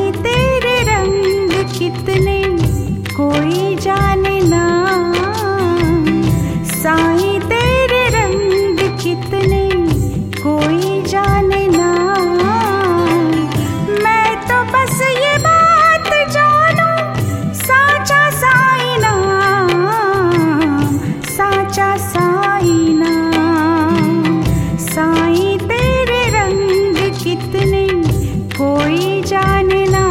साईं तेरे रंग कितने कोई जाने ना, साईं तेरे रंग कितने कोई जाने ना। मैं तो बस ये बात जानूं, साचा साईं नाम, साचा साईं नाम। साईं तेरे रंग कितने कोई जाने ना।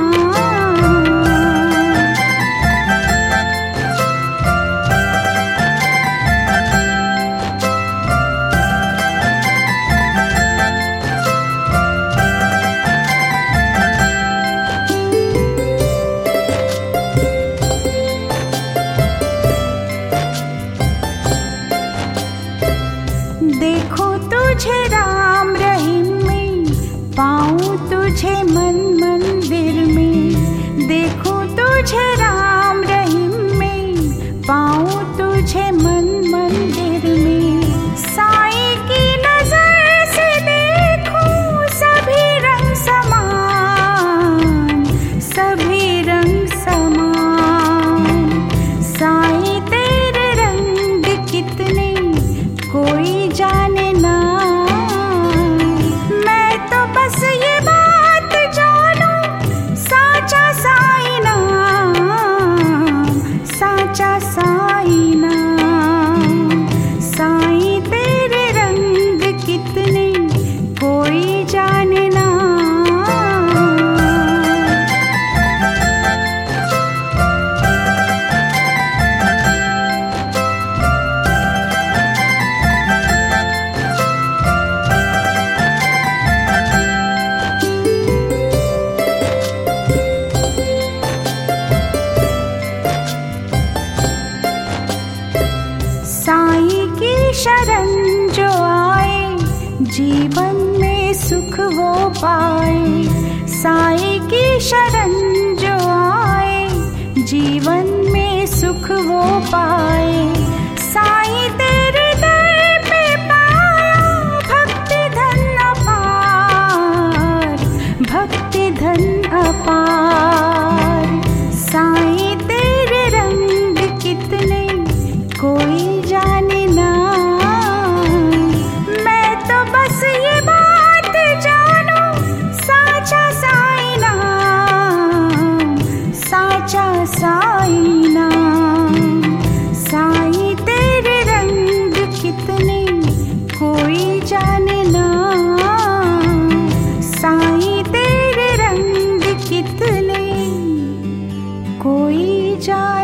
देखो तुझे राम रहीम में, पाऊं तुझे मन मंदिर में। देखो तुझे राम रहीम में, पाऊं तुझे मन मंदिर में। साईं की नजर से देखूं सभी रंग समान, सभी रंग समान। साईं तेरे रंग कितने कोई जाने ना। मैं तो बस ये बात जानूं, साचा साईं नाम, साचा साईं नाम। साईं तेरे रंग कितने कोई जाने ना। साईं की शरण जो आए, जीवन में सुख वो पाए। साईं की शरण जो आए, जीवन में सुख वो पाए। साईं तेरे दर पे पाया भक्ति धन अपार, भक्ति धन अपार। साईं तेरे रंग कितने कोई जाने ना। मैं तो बस ये बात जानूं, साचा साईं नाम, साचा साईं नाम। साईं तेरे रंग कितने कोई जाने ना। साईं तेरे रंग कितने कोई जाने